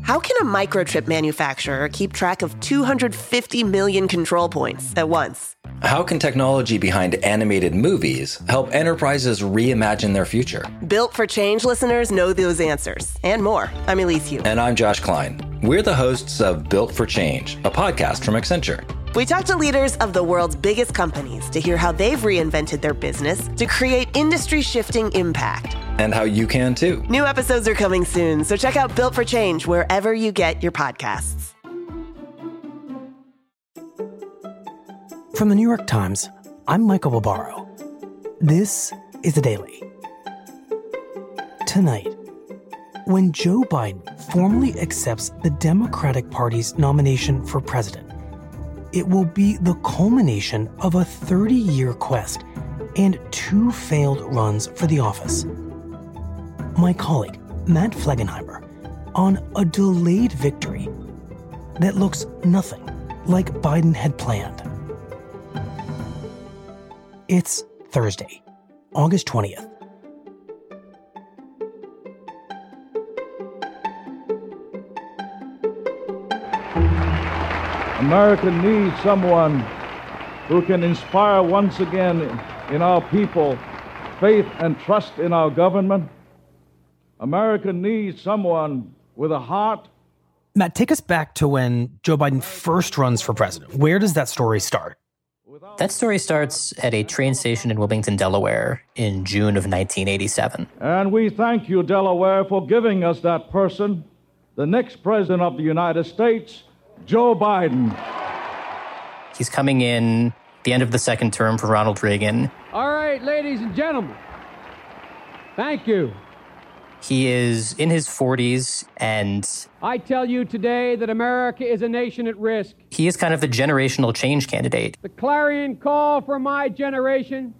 How can a microchip manufacturer keep track of 250 million control points at once? How can technology behind animated movies help enterprises reimagine their future? Built for Change listeners know those answers and more. I'm Elise Hu. And I'm Josh Klein. We're the hosts of Built for Change, a podcast from Accenture. We talk to leaders of the world's biggest companies to hear how they've reinvented their business to create industry-shifting impact. And how you can too. New episodes are coming soon, so check out Built for Change wherever you get your podcasts. From the New York Times, I'm Michael Barbaro. This is The Daily. Tonight, when Joe Biden formally accepts the Democratic Party's nomination for president, it will be the culmination of a 30-year quest and 2 failed runs for the office. My colleague, Matt Flegenheimer, on a delayed victory that looks nothing like Biden had planned. It's Thursday, August 20th. America needs someone who can inspire once again in our people faith and trust in our government. America needs someone with a heart. Matt, take us back to when Joe Biden first runs for president. Where does that story start? That story starts at a train station in Wilmington, Delaware in June of 1987. And we thank you, Delaware, for giving us that person, the next president of the United States, Joe Biden. He's coming in the end of the second term for Ronald Reagan. All right, ladies and gentlemen, thank you. He is in his 40s, and I tell you today that America is a nation at risk. He is kind of the generational change candidate. The clarion call for my generation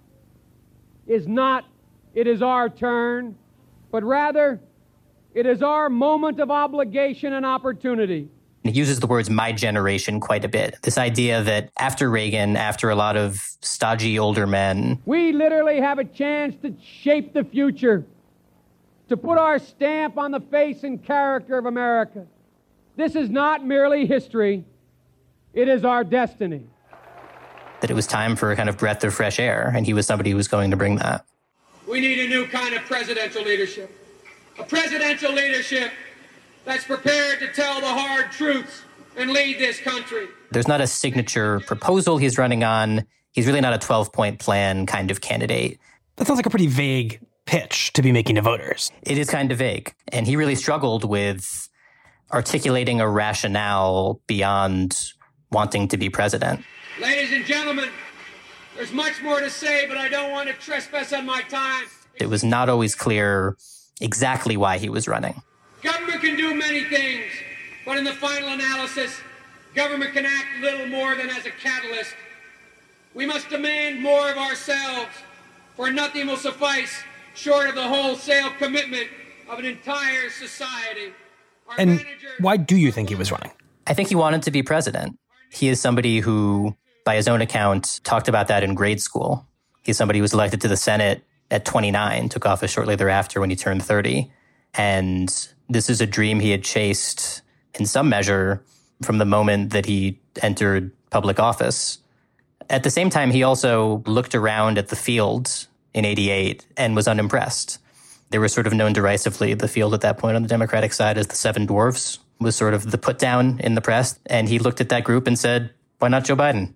is not, it is our turn, but rather, it is our moment of obligation and opportunity. He uses the words my generation quite a bit. This idea that after Reagan, after a lot of stodgy older men, we literally have a chance to shape the future, to put our stamp on the face and character of America. This is not merely history, it is our destiny. That it was time for a kind of breath of fresh air, and he was somebody who was going to bring that. We need a new kind of presidential leadership. A presidential leadership that's prepared to tell the hard truths and lead this country. There's not a signature proposal he's running on. He's really not a 12-point plan kind of candidate. That sounds like a pretty vague pitch to be making to voters. It is kind of vague. And he really struggled with articulating a rationale beyond wanting to be president. Ladies and gentlemen, there's much more to say, but I don't want to trespass on my time. It was not always clear exactly why he was running. Government can do many things, but in the final analysis, government can act little more than as a catalyst. We must demand more of ourselves, for nothing will suffice short of the wholesale commitment of an entire society. And why do you think he was running? I think he wanted to be president. He is somebody who, by his own account, talked about that in grade school. He's somebody who was elected to the Senate at 29, took office shortly thereafter when he turned 30. And this is a dream he had chased in some measure from the moment that he entered public office. At the same time, he also looked around at the field in 88 and was unimpressed. They were sort of known derisively, the field at that point on the Democratic side, as the Seven Dwarfs, was sort of the put down in the press. And he looked at that group and said, why not Joe Biden?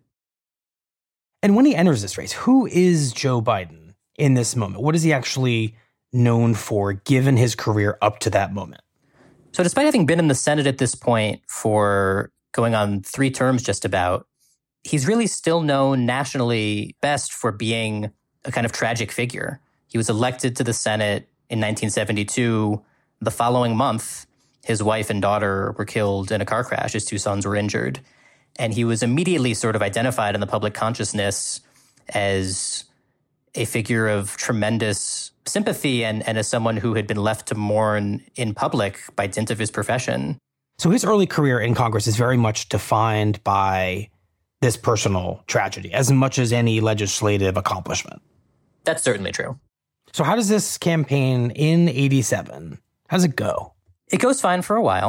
And when he enters this race, who is Joe Biden in this moment? What is he actually known for, given his career up to that moment? So despite having been in the Senate at this point for going on 3 terms just about, he's really still known nationally best for being a kind of tragic figure. He was elected to the Senate in 1972. The following month, his wife and daughter were killed in a car crash. His 2 sons were injured. And he was immediately sort of identified in the public consciousness as a figure of tremendous sympathy and as someone who had been left to mourn in public by dint of his profession. So his early career in Congress is very much defined by this personal tragedy, as much as any legislative accomplishment. That's certainly true. So how does this campaign in 87, how does it go? It goes fine for a while.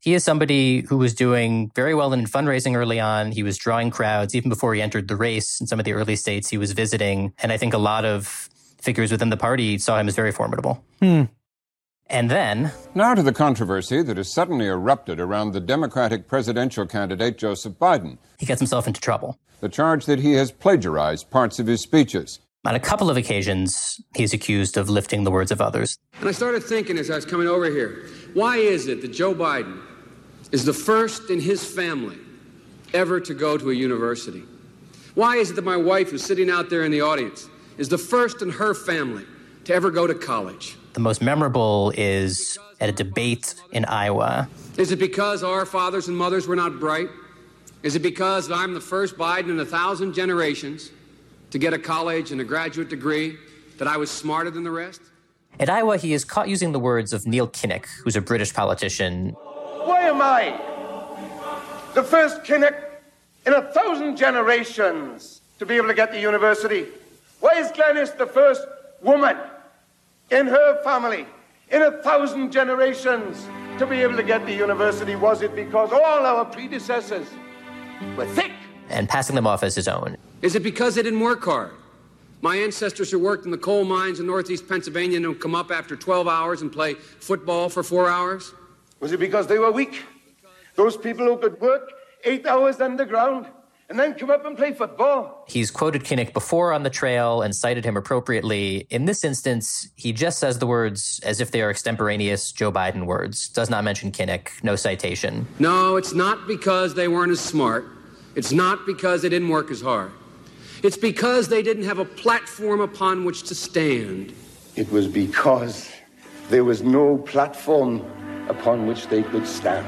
He is somebody who was doing very well in fundraising early on. He was drawing crowds even before he entered the race in some of the early states he was visiting. And I think a lot of figures within the party saw him as very formidable. And then... Now to the controversy that has suddenly erupted around the Democratic presidential candidate Joseph Biden. He gets himself into trouble. The charge that he has plagiarized parts of his speeches. On a couple of occasions, he's accused of lifting the words of others. And I started thinking as I was coming over here, why is it that Joe Biden is the first in his family ever to go to a university? Why is it that my wife, who's sitting out there in the audience, is the first in her family to ever go to college? The most memorable is at a debate in Iowa. Is it because our fathers and mothers were not bright? Is it because I'm the first Biden in 1,000 generations to get a college and a graduate degree that I was smarter than the rest? At Iowa, he is caught using the words of Neil Kinnock, who's a British politician. Why am I the first Kinnock in 1,000 generations to be able to get to university? Why is Glenys the first woman in her family in 1,000 generations to be able to get to university? Was it because all our predecessors were thick? And passing them off as his own. Is it because they didn't work hard? My ancestors who worked in the coal mines in northeast Pennsylvania and would come up after 12 hours and play football for 4 hours? Was it because they were weak? Those people who could work 8 hours underground and then come up and play football? He's quoted Kinnock before on the trail and cited him appropriately. In this instance, he just says the words as if they are extemporaneous Joe Biden words. Does not mention Kinnock, no citation. No, it's not because they weren't as smart. It's not because they didn't work as hard. It's because they didn't have a platform upon which to stand. It was because there was no platform upon which they could stand.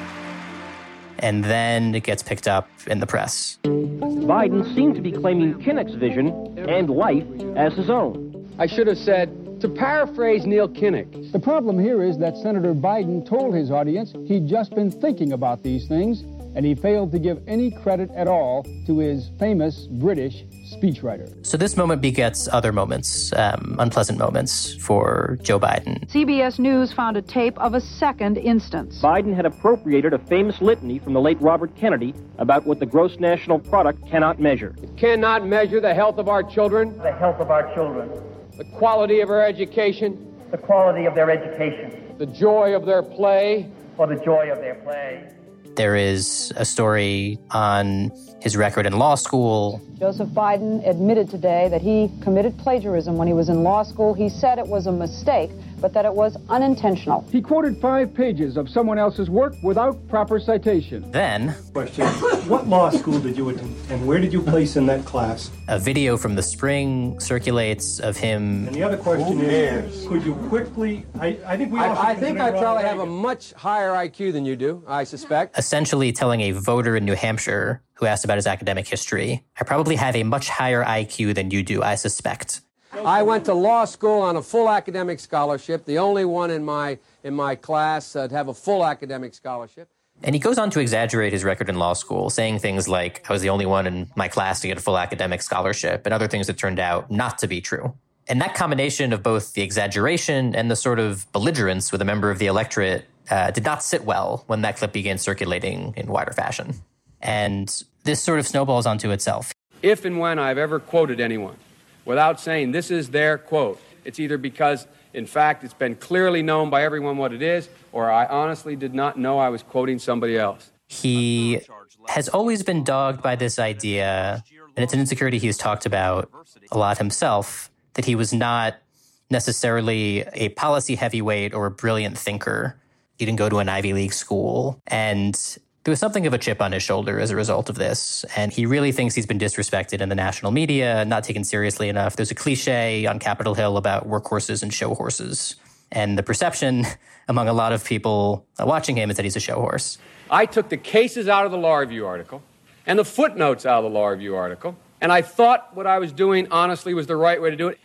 And then it gets picked up in the press. Biden seemed to be claiming Kinnock's vision and life as his own. I should have said, to paraphrase Neil Kinnock. The problem here is that Senator Biden told his audience he'd just been thinking about these things, and he failed to give any credit at all to his famous British speechwriter. So this moment begets other moments, unpleasant moments for Joe Biden. CBS News found a tape of a second instance. Biden had appropriated a famous litany from the late Robert Kennedy about what the gross national product cannot measure. It cannot measure the health of our children, The health of our children, the quality of our education, the quality of their education, the joy of their play, or the joy of their play. There is a story on his record in law school. Joseph Biden admitted today that he committed plagiarism when he was in law school. He said it was a mistake, but that it was unintentional. He quoted 5 pages of someone else's work without proper citation. Then, question, what law school did you attend, and where did you place in that class? a video from the spring circulates of him. And the other question is, could you quickly, I think I probably have a much higher IQ than you do, I suspect. Essentially telling a voter in New Hampshire who asked about his academic history, I probably have a much higher IQ than you do, I suspect. I went to law school on a full academic scholarship, the only one in my class to have a full academic scholarship. And he goes on to exaggerate his record in law school, saying things like, I was the only one in my class to get a full academic scholarship, and other things that turned out not to be true. And that combination of both the exaggeration and the sort of belligerence with a member of the electorate did not sit well when that clip began circulating in wider fashion. And this sort of snowballs onto itself. If and when I've ever quoted anyone without saying this is their quote, it's either because, in fact, it's been clearly known by everyone what it is, or I honestly did not know I was quoting somebody else. He has always been dogged by this idea, and it's an insecurity he's talked about a lot himself, that he was not necessarily a policy heavyweight or a brilliant thinker. He didn't go to an Ivy League school, and there was something of a chip on his shoulder as a result of this, and he really thinks he's been disrespected in the national media, not taken seriously enough. There's a cliche on Capitol Hill about workhorses and show horses, and the perception among a lot of people watching him is that he's a show horse. I took the cases out of the Law Review article and the footnotes out of the Law Review article, and I thought what I was doing, honestly, was the right way to do it.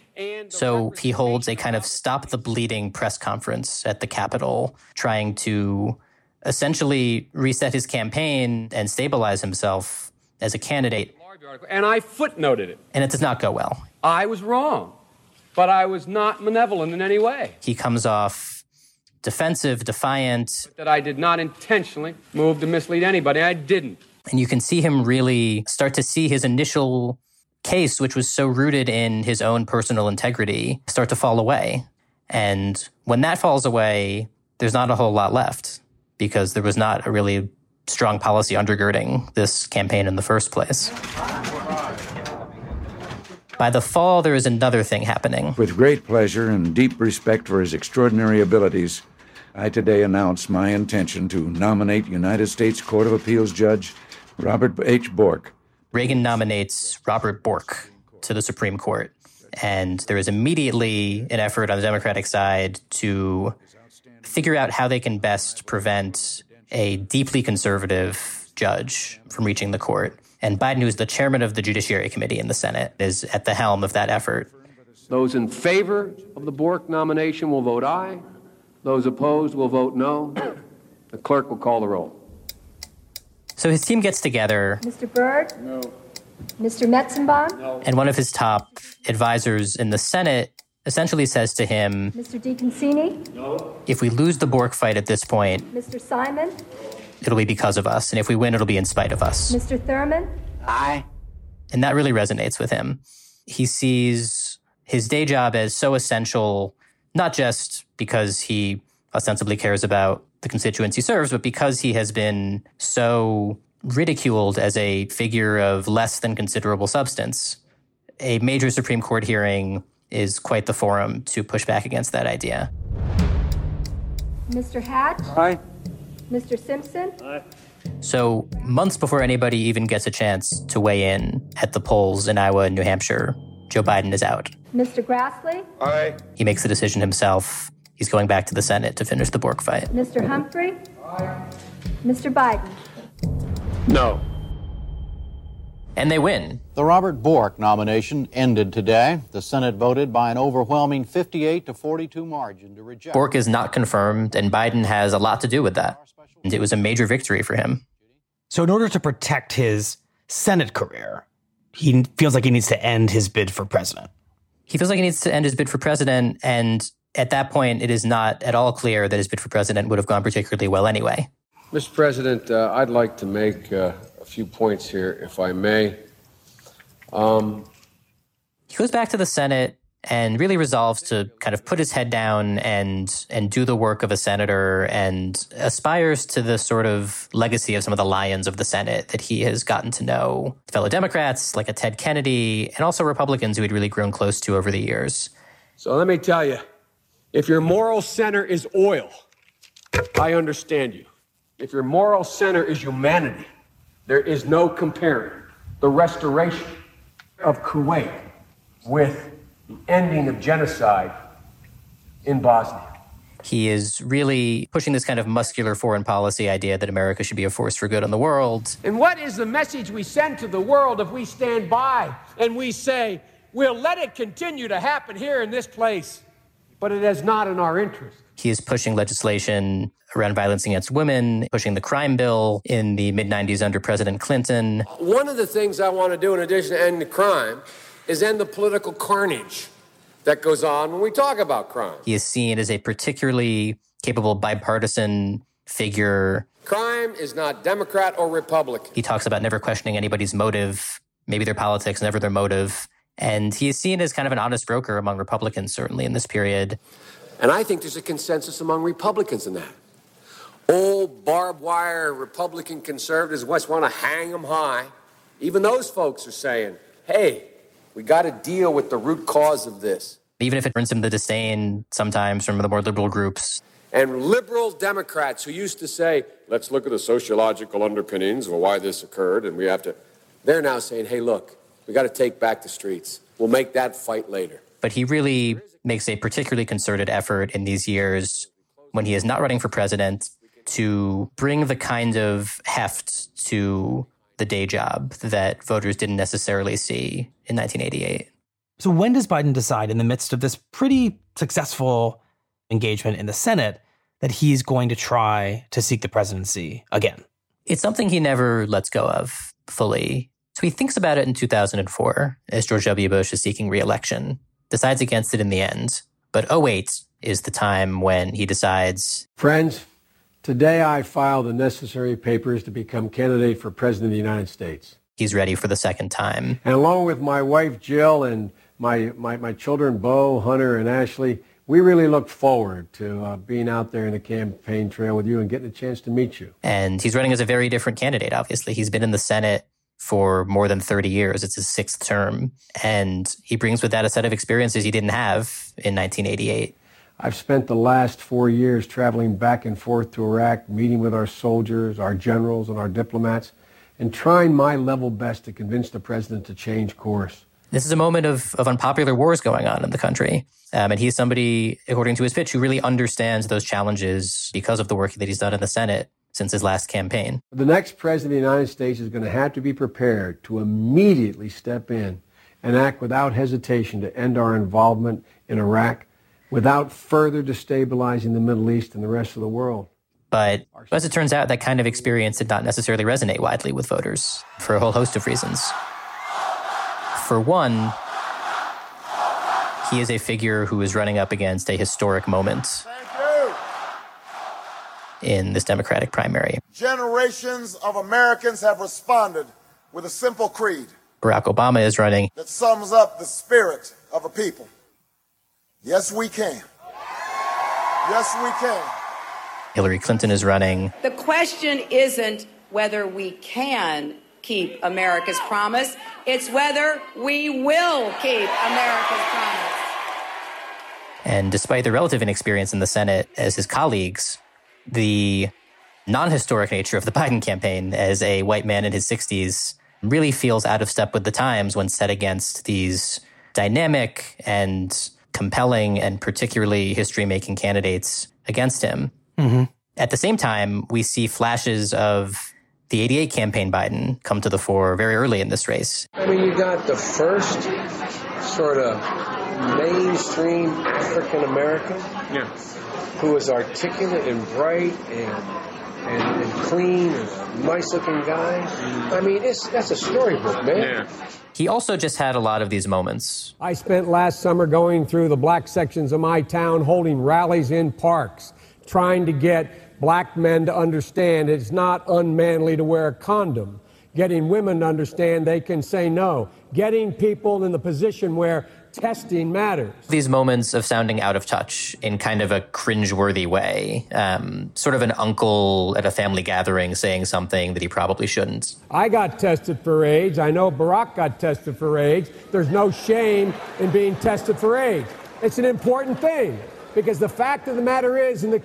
So he holds a kind of stop the bleeding press conference at the Capitol, trying to essentially reset his campaign and stabilize himself as a candidate. And I footnoted it. And it does not go well. I was wrong, but I was not malevolent in any way. He comes off defensive, defiant. That I did not intentionally move to mislead anybody. I didn't. And you can see him really start to see his initial case, which was so rooted in his own personal integrity, start to fall away. And when that falls away, there's not a whole lot left because there was not a really strong policy undergirding this campaign in the first place. By the fall, there is another thing happening. With great pleasure and deep respect for his extraordinary abilities, I today announce my intention to nominate United States Court of Appeals Judge Robert H. Bork. Reagan nominates Robert Bork to the Supreme Court. And there is immediately an effort on the Democratic side to figure out how they can best prevent a deeply conservative judge from reaching the court. And Biden, who's the chairman of the Judiciary Committee in the Senate, is at the helm of that effort. Those in favor of the Bork nomination will vote aye. Those opposed will vote no. The clerk will call the roll. So his team gets together. Mr. Byrd? No. Mr. Metzenbaum? No. And one of his top advisors in the Senate essentially says to him, Mr. DeConcini? No. If we lose the Bork fight at this point, Mr. Simon? It'll be because of us. And if we win, it'll be in spite of us. Mr. Thurman? Aye. And that really resonates with him. He sees his day job as so essential, not just because he ostensibly cares about the constituents he serves, but because he has been so ridiculed as a figure of less than considerable substance. A major Supreme Court hearing is quite the forum to push back against that idea. Mr. Hatch? Aye. Mr. Simpson? Aye. So months before anybody even gets a chance to weigh in at the polls in Iowa and New Hampshire, Joe Biden is out. Mr. Grassley? Aye. He makes the decision himself. He's going back to the Senate to finish the Bork fight. Mr. Humphrey? Aye. Mr. Biden? No. And they win. The Robert Bork nomination ended today. The Senate voted by an overwhelming 58-42 margin to reject. Bork is not confirmed, and Biden has a lot to do with that. And it was a major victory for him. So in order to protect his Senate career, he feels like he needs to end his bid for president. He feels like he needs to end his bid for president, and at that point, it is not at all clear that his bid for president would have gone particularly well anyway. Mr. President, I'd like to make a few points here, if I may. He goes back to the Senate and really resolves to kind of put his head down and do the work of a senator and aspires to the sort of legacy of some of the lions of the Senate that he has gotten to know. Fellow Democrats like a Ted Kennedy and also Republicans who he'd really grown close to over the years. So let me tell you, if your moral center is oil, I understand you. If your moral center is humanity, there is no comparing the restoration of Kuwait with the ending of genocide in Bosnia. He is really pushing this kind of muscular foreign policy idea that America should be a force for good in the world. And what is the message we send to the world if we stand by and we say, we'll let it continue to happen here in this place, but it is not in our interest? He is pushing legislation around violence against women, pushing the crime bill in the mid-90s under President Clinton. One of the things I want to do in addition to end the crime is end the political carnage that goes on when we talk about crime. He is seen as a particularly capable bipartisan figure. Crime is not Democrat or Republican. He talks about never questioning anybody's motive, maybe their politics, never their motive. And he is seen as kind of an honest broker among Republicans, certainly in this period. And I think there's a consensus among Republicans in that. Old barbed wire Republican conservatives just want to hang them high. Even those folks are saying, hey, we got to deal with the root cause of this. Even if it earns him the disdain sometimes from the more liberal groups. And liberal Democrats who used to say, let's look at the sociological underpinnings of why this occurred, and we have to, they're now saying, hey, look, we got to take back the streets. We'll make that fight later. But he really makes a particularly concerted effort in these years when he is not running for president to bring the kind of heft to the day job that voters didn't necessarily see in 1988. So when does Biden decide, in the midst of this pretty successful engagement in the Senate, that he's going to try to seek the presidency again? It's something he never lets go of fully. So he thinks about it in 2004 as George W. Bush is seeking re-election, decides against it in the end. But oh wait, is the time when he decides, friends, today I file the necessary papers to become candidate for President of the United States. He's ready for the second time. And along with my wife, Jill, and my children, Bo, Hunter, and Ashley, we really look forward to being out there in the campaign trail with you and getting a chance to meet you. And he's running as a very different candidate, obviously. He's been in the Senate for more than 30 years. It's his 6th term. And he brings with that a set of experiences he didn't have in 1988. I've spent the last 4 years traveling back and forth to Iraq, meeting with our soldiers, our generals, and our diplomats, and trying my level best to convince the president to change course. This is a moment of unpopular wars going on in the country. And he's somebody, according to his pitch, who really understands those challenges because of the work that he's done in the Senate since his last campaign. The next president of the United States is going to have to be prepared to immediately step in and act without hesitation to end our involvement in Iraq without further destabilizing the Middle East and the rest of the world. But as it turns out, that kind of experience did not necessarily resonate widely with voters for a whole host of reasons. For one, he is a figure who is running up against a historic moment in this Democratic primary. Generations of Americans have responded with a simple creed. Barack Obama is running. That sums up the spirit of a people. Yes, we can. Yes, we can. Hillary Clinton is running. The question isn't whether we can keep America's promise. It's whether we will keep America's promise. And despite the relative inexperience in the Senate as his colleagues, the non-historic nature of the Biden campaign as a white man in his 60s really feels out of step with the times when set against these dynamic and compelling and particularly history-making candidates against him. Mm-hmm. At the same time, we see flashes of the 88 campaign Biden come to the fore very early in this race. I mean, you got the first sort of mainstream African American who is articulate and bright and clean and a nice-looking guy. I mean, that's a storybook, man. Yeah. He also just had a lot of these moments. I spent last summer going through the black sections of my town, holding rallies in parks, trying to get black men to understand it's not unmanly to wear a condom, getting women to understand they can say no, getting people in the position where testing matters. These moments of sounding out of touch in kind of a cringeworthy way, sort of an uncle at a family gathering saying something that he probably shouldn't. I got tested for AIDS. I know Barack got tested for AIDS. There's no shame in being tested for AIDS. It's an important thing because the fact of the matter is in the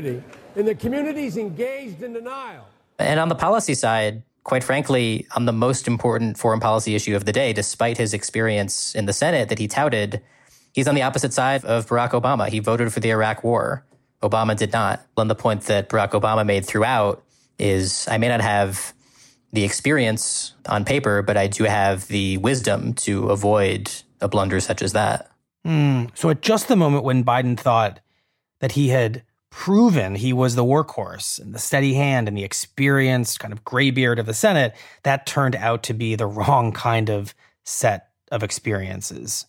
community's engaged in denial. And on the policy side, quite frankly, on the most important foreign policy issue of the day, despite his experience in the Senate that he touted, he's on the opposite side of Barack Obama. He voted for the Iraq War. Obama did not. And the point that Barack Obama made throughout is, I may not have the experience on paper, but I do have the wisdom to avoid a blunder such as that. So at just the moment when Biden thought that he had proven he was the workhorse and the steady hand and the experienced kind of graybeard of the Senate, that turned out to be the wrong kind of set of experiences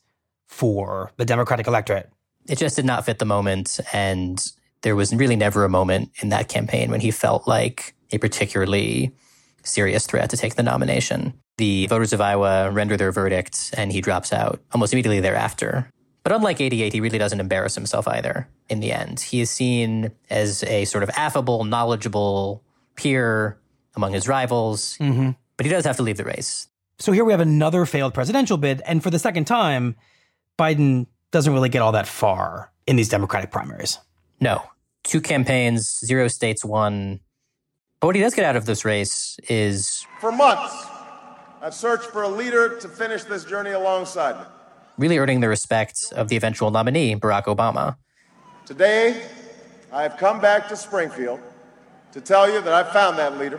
for the Democratic electorate. It just did not fit the moment, and there was really never a moment in that campaign when he felt like a particularly serious threat to take the nomination. The voters of Iowa render their verdict, and he drops out almost immediately thereafter. But unlike 88, he really doesn't embarrass himself either in the end. He is seen as a sort of affable, knowledgeable peer among his rivals, but he does have to leave the race. So here we have another failed presidential bid, and for the second time, Biden doesn't really get all that far in these Democratic primaries. No. 2 campaigns, 0 states won. But what he does get out of this race is... For months, I've searched for a leader to finish this journey alongside me. Really earning the respect of the eventual nominee, Barack Obama. Today, I have come back to Springfield to tell you that I found that leader.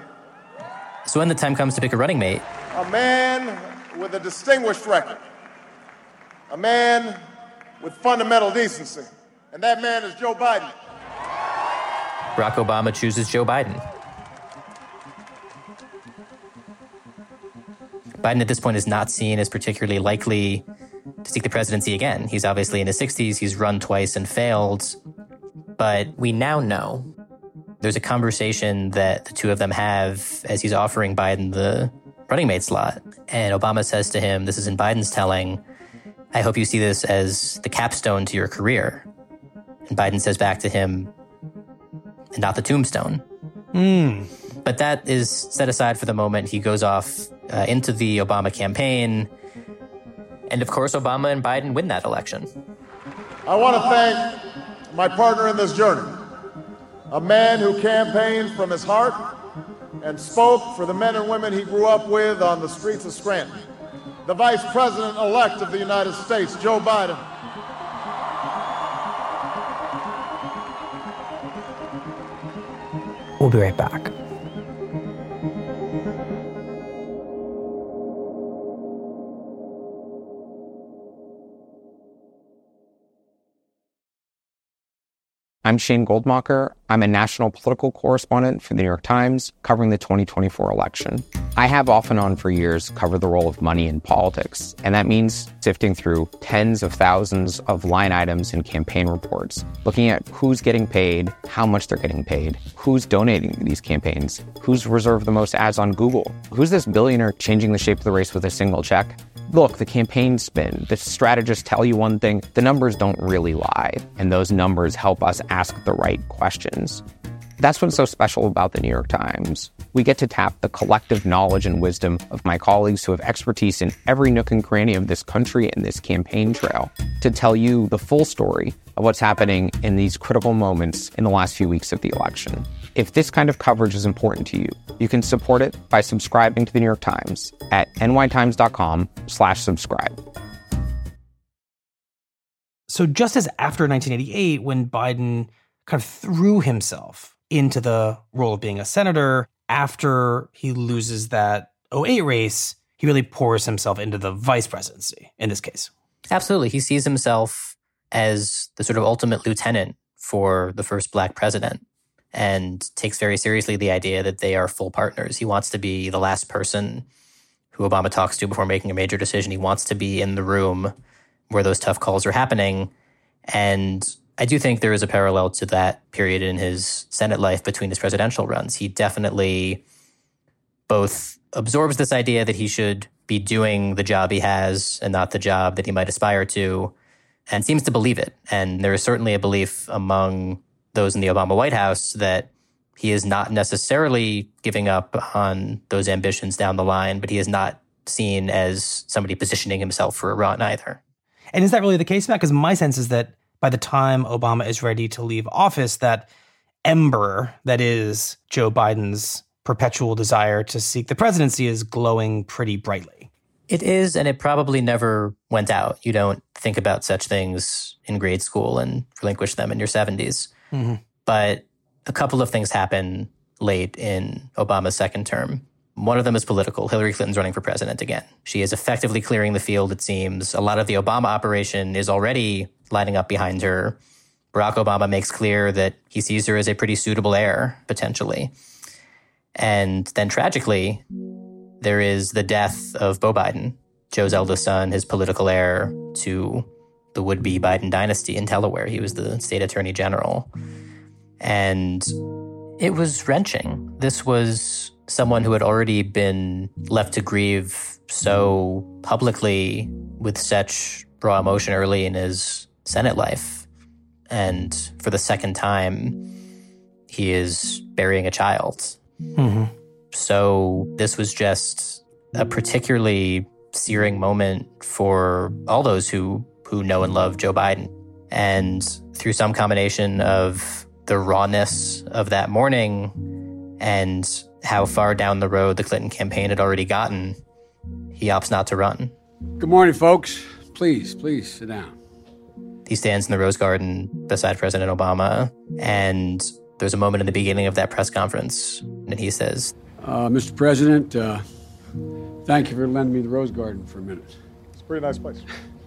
So when the time comes to pick a running mate... A man with a distinguished record. A man with fundamental decency. And that man is Joe Biden. Barack Obama chooses Joe Biden. Biden at this point is not seen as particularly likely to seek the presidency again. He's obviously in his 60s. He's run twice and failed. But we now know. There's a conversation that the two of them have as he's offering Biden the running mate slot. And Obama says to him, this is in Biden's telling, I hope you see this as the capstone to your career. And Biden says back to him, and not the tombstone. But that is set aside for the moment. He goes off into the Obama campaign. And of course, Obama and Biden win that election. I want to thank my partner in this journey, a man who campaigned from his heart and spoke for the men and women he grew up with on the streets of Scranton, the Vice President-elect of the United States, Joe Biden. We'll be right back. I'm Shane Goldmacher. I'm a national political correspondent for the New York Times, covering the 2024 election. I have off and on for years covered the role of money in politics, and that means sifting through tens of thousands of line items in campaign reports, looking at who's getting paid, how much they're getting paid, who's donating to these campaigns, who's reserved the most ads on Google, who's this billionaire changing the shape of the race with a single check. Look, the campaign spin, the strategists tell you one thing, the numbers don't really lie, and those numbers help us ask the right questions. That's what's so special about the New York Times. We get to tap the collective knowledge and wisdom of my colleagues who have expertise in every nook and cranny of this country and this campaign trail to tell you the full story of what's happening in these critical moments in the last few weeks of the election. If this kind of coverage is important to you, you can support it by subscribing to the New York Times at nytimes.com/subscribe. So just as after 1988, when Biden kind of threw himself into the role of being a senator, after he loses that 2008 race, he really pours himself into the vice presidency in this case. Absolutely. He sees himself as the sort of ultimate lieutenant for the first Black president and takes very seriously the idea that they are full partners. He wants to be the last person who Obama talks to before making a major decision. He wants to be in the room where those tough calls are happening. And I do think there is a parallel to that period in his Senate life between his presidential runs. He definitely both absorbs this idea that he should be doing the job he has and not the job that he might aspire to, and seems to believe it. And there is certainly a belief among those in the Obama White House that he is not necessarily giving up on those ambitions down the line, but he is not seen as somebody positioning himself for a run either. And is that really the case, Matt? Because my sense is that by the time Obama is ready to leave office, that ember that is Joe Biden's perpetual desire to seek the presidency is glowing pretty brightly. It is, and it probably never went out. You don't think about such things in grade school and relinquish them in your 70s. Mm-hmm. But a couple of things happen late in Obama's second term. One of them is political. Hillary Clinton's running for president again. She is effectively clearing the field, it seems. A lot of the Obama operation is already lining up behind her. Barack Obama makes clear that he sees her as a pretty suitable heir, potentially. And then tragically, there is the death of Beau Biden, Joe's eldest son, his political heir to the would-be Biden dynasty in Delaware. He was the state attorney general. And it was wrenching. This was someone who had already been left to grieve so publicly with such raw emotion early in his Senate life. And for the second time, he is burying a child. Mm-hmm. So this was just a particularly searing moment for all those who know and love Joe Biden. And through some combination of the rawness of that morning and how far down the road the Clinton campaign had already gotten, he opts not to run. Good morning, folks. Please sit down. He stands in the Rose Garden beside President Obama, and there's a moment in the beginning of that press conference, and he says, Mr. President, thank you for lending me the Rose Garden for a minute. It's a pretty nice place.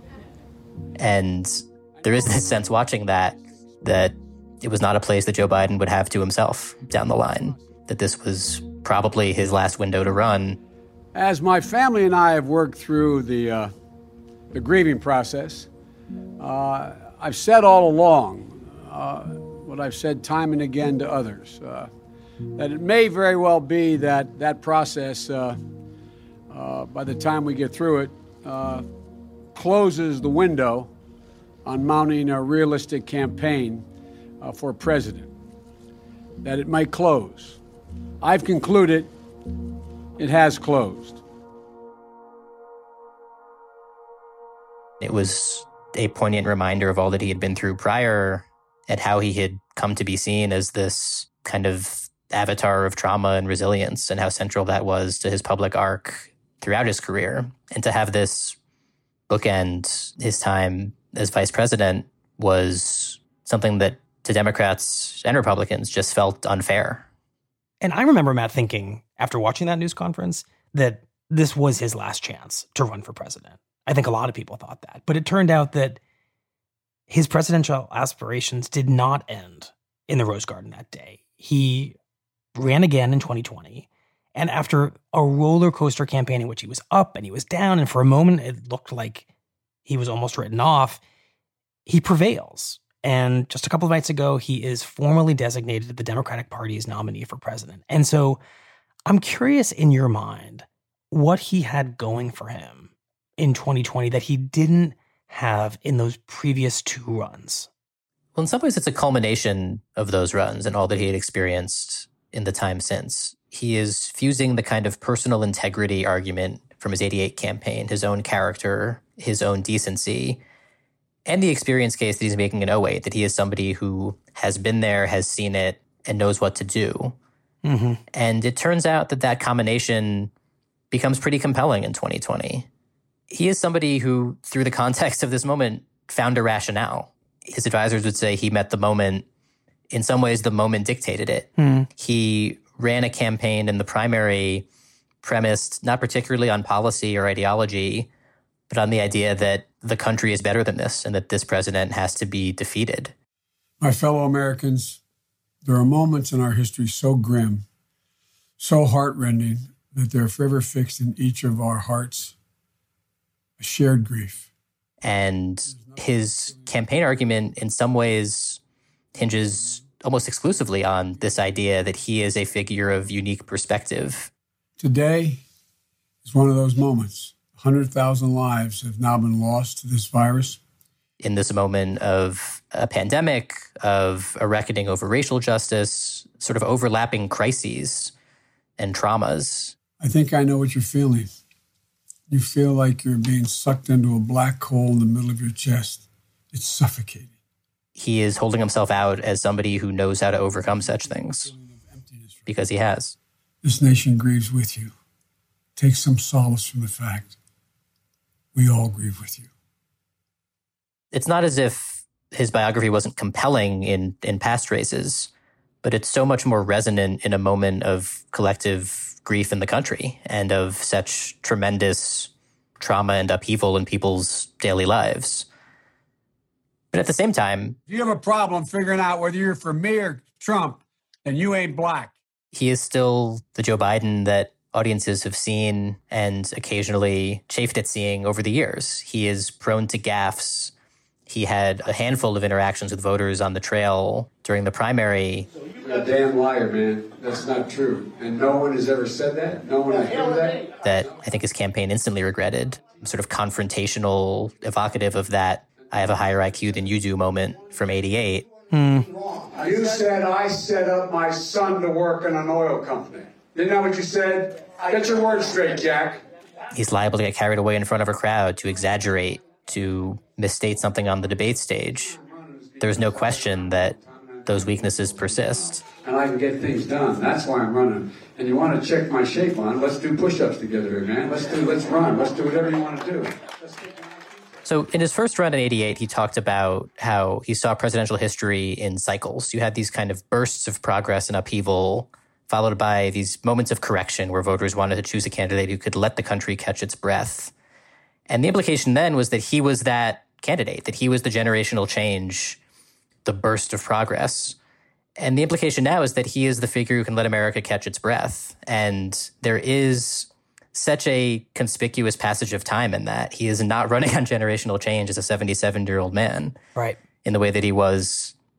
And there is this sense watching that it was not a place that Joe Biden would have to himself down the line, that this was probably his last window to run. As my family and I have worked through the grieving process, I've said all along, what I've said time and again to others, that it may very well be that that process, by the time we get through it, closes the window on mounting a realistic campaign for president, that it might close. I've concluded it has closed. It was a poignant reminder of all that he had been through prior and how he had come to be seen as this kind of avatar of trauma and resilience, and how central that was to his public arc throughout his career. And to have this bookend his time as vice president was something that to Democrats and Republicans just felt unfair. And I remember Matt thinking, after watching that news conference, that this was his last chance to run for president. I think a lot of people thought that. But it turned out that his presidential aspirations did not end in the Rose Garden that day. He ran again in 2020. And after a roller coaster campaign in which he was up and he was down, and for a moment it looked like he was almost written off, he prevails. And just a couple of nights ago, he is formally designated the Democratic Party's nominee for president. And so I'm curious, in your mind, what he had going for him in 2020 that he didn't have in those previous two runs. Well, in some ways, it's a culmination of those runs and all that he had experienced in the time since. He is fusing the kind of personal integrity argument from his 88 campaign, his own character, his own decency, and the experience case that he's making in 08, that he is somebody who has been there, has seen it, and knows what to do. Mm-hmm. And it turns out that that combination becomes pretty compelling in 2020. He is somebody who, through the context of this moment, found a rationale. His advisors would say he met the moment. In some ways, the moment dictated it. He ran a campaign in the primary premised not particularly on policy or ideology, but on the idea that the country is better than this and that this president has to be defeated. My fellow Americans, there are moments in our history so grim, so heartrending, that they're forever fixed in each of our hearts, a shared grief. And his campaign argument in some ways hinges almost exclusively on this idea that he is a figure of unique perspective. Today is one of those moments. 100,000 lives have now been lost to this virus. In this moment of a pandemic, of a reckoning over racial justice, sort of overlapping crises and traumas. I think I know what you're feeling. You feel like you're being sucked into a black hole in the middle of your chest. It's suffocating. He is holding himself out as somebody who knows how to overcome such things, because he has. This nation grieves with you. Take some solace from the fact we all grieve with you. It's not as if his biography wasn't compelling in past races, but it's so much more resonant in a moment of collective grief in the country and of such tremendous trauma and upheaval in people's daily lives. But at the same time, if you have a problem figuring out whether you're for me or Trump, then you ain't black. He is still the Joe Biden that audiences have seen and occasionally chafed at seeing over the years. He is prone to gaffes. He had a handful of interactions with voters on the trail during the primary. You're a damn liar, man. That's not true. And no one has ever said that? No one has heard that? That I think his campaign instantly regretted. Sort of confrontational, evocative of that I have a higher IQ than you do moment from 88. You said I set up my son to work in an oil company. Isn't that what you said? Get your words straight, Jack. He's liable to get carried away in front of a crowd, to exaggerate, to misstate something on the debate stage. There's no question that those weaknesses persist. And I can get things done. That's why I'm running. And you want to check my shape on, let's do push-ups together, man. Let's run. Let's do whatever you want to do. So in his first run in 88, he talked about how he saw presidential history in cycles. You had these kind of bursts of progress and upheaval, followed by these moments of correction where voters wanted to choose a candidate who could let the country catch its breath. And the implication then was that he was that candidate, that he was the generational change, the burst of progress. And the implication now is that he is the figure who can let America catch its breath. And there is such a conspicuous passage of time in that. He is not running on generational change as a 77-year-old man. Right. In the way that he was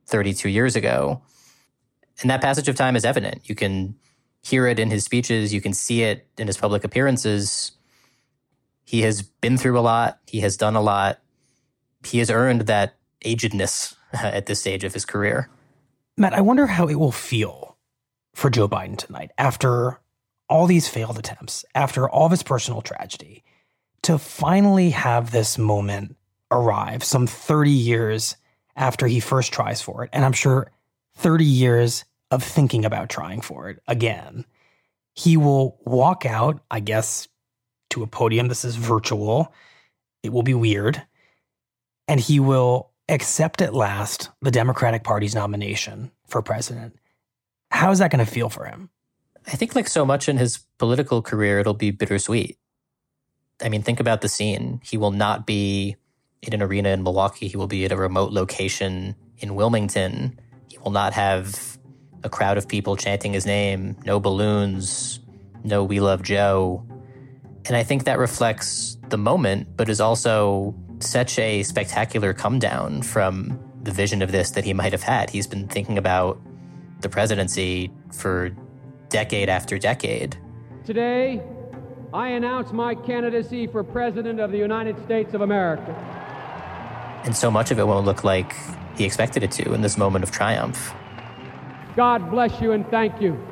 32 years ago. And that passage of time is evident. You can hear it in his speeches. You can see it in his public appearances. He has been through a lot. He has done a lot. He has earned that agedness at this stage of his career. Matt, I wonder how it will feel for Joe Biden tonight after all these failed attempts, after all of his personal tragedy, to finally have this moment arrive some 30 years after he first tries for it. And I'm sure 30 years of thinking about trying for it again. He will walk out, I guess, to a podium. This is virtual. It will be weird. And he will accept at last the Democratic Party's nomination for president. How is that going to feel for him? I think like so much in his political career, it'll be bittersweet. I mean, think about the scene. He will not be in an arena in Milwaukee. He will be at a remote location in Wilmington. He will not have a crowd of people chanting his name, no balloons, no "We Love Joe." And I think that reflects the moment, but is also such a spectacular come down from the vision of this that he might have had. He's been thinking about the presidency for decade after decade. Today, I announce my candidacy for President of the United States of America. And so much of it won't look like he expected it to in this moment of triumph. God bless you and thank you.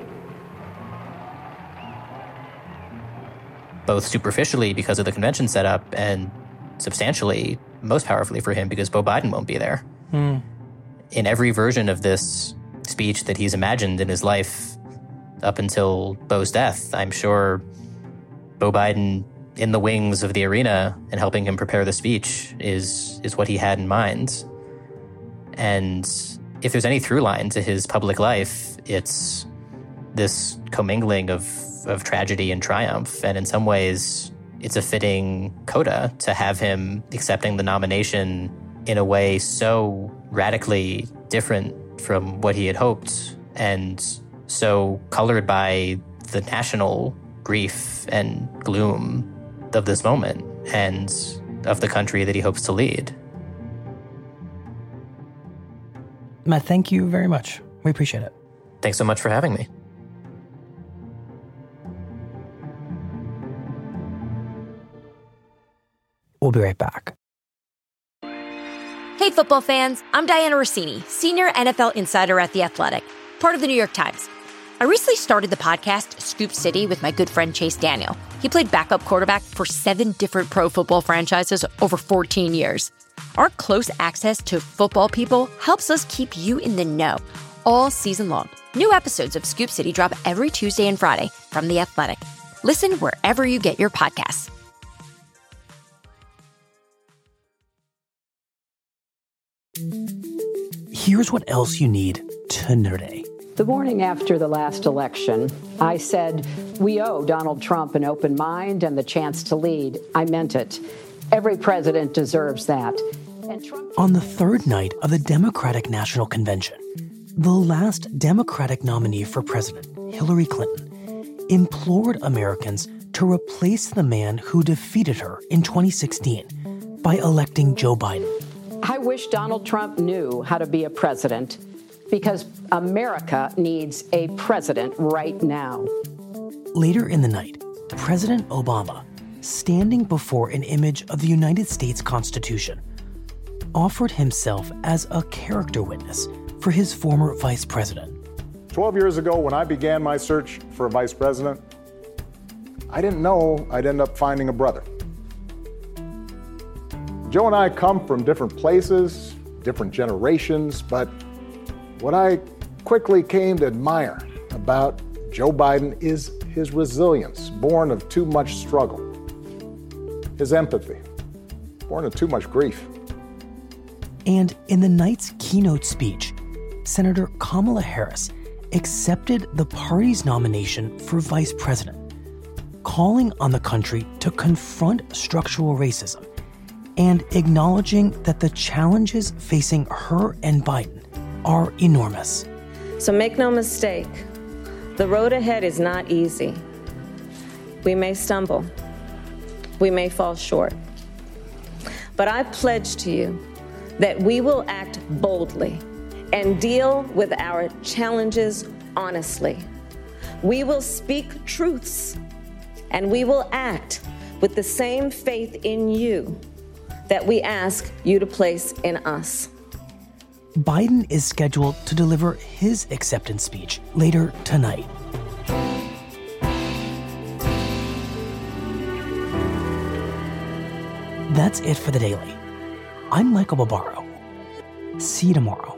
Both superficially because of the convention setup and substantially, most powerfully for him, because Beau Biden won't be there. In every version of this speech that he's imagined in his life up until Beau's death, I'm sure Beau Biden in the wings of the arena and helping him prepare the speech is what he had in mind. And if there's any through line to his public life, it's this commingling of tragedy and triumph. And in some ways, it's a fitting coda to have him accepting the nomination in a way so radically different from what he had hoped and so colored by the national grief and gloom of this moment and of the country that he hopes to lead. Matt, thank you very much. We appreciate it. Thanks so much for having me. We'll be right back. Hey, football fans. I'm Diana Rossini, senior NFL insider at The Athletic, part of the New York Times. I recently started the podcast Scoop City with my good friend Chase Daniel. He played backup quarterback for 7 different pro football franchises over 14 years. Our close access to football people helps us keep you in the know all season long. New episodes of Scoop City drop every Tuesday and Friday from The Athletic. Listen wherever you get your podcasts. Here's what else you need to know today. The morning after the last election, I said, we owe Donald Trump an open mind and the chance to lead. I meant it. Every president deserves that. And Trump... On the third night of the Democratic National Convention, the last Democratic nominee for president, Hillary Clinton, implored Americans to replace the man who defeated her in 2016 by electing Joe Biden. I wish Donald Trump knew how to be a president, because America needs a president right now. Later in the night, President Obama, standing before an image of the United States Constitution, offered himself as a character witness for his former vice president. 12 years ago, when I began my search for a vice president, I didn't know I'd end up finding a brother. Joe and I come from different places, different generations, but what I quickly came to admire about Joe Biden is his resilience, born of too much struggle, his empathy, born of too much grief. And in the night's keynote speech, Senator Kamala Harris accepted the party's nomination for vice president, calling on the country to confront structural racism and acknowledging that the challenges facing her and Biden are enormous. So make no mistake, the road ahead is not easy. We may stumble. We may fall short. But I pledge to you that we will act boldly and deal with our challenges honestly. We will speak truths, and we will act with the same faith in you that we ask you to place in us. Biden is scheduled to deliver his acceptance speech later tonight. That's it for The Daily. I'm Michael Barbaro. See you tomorrow.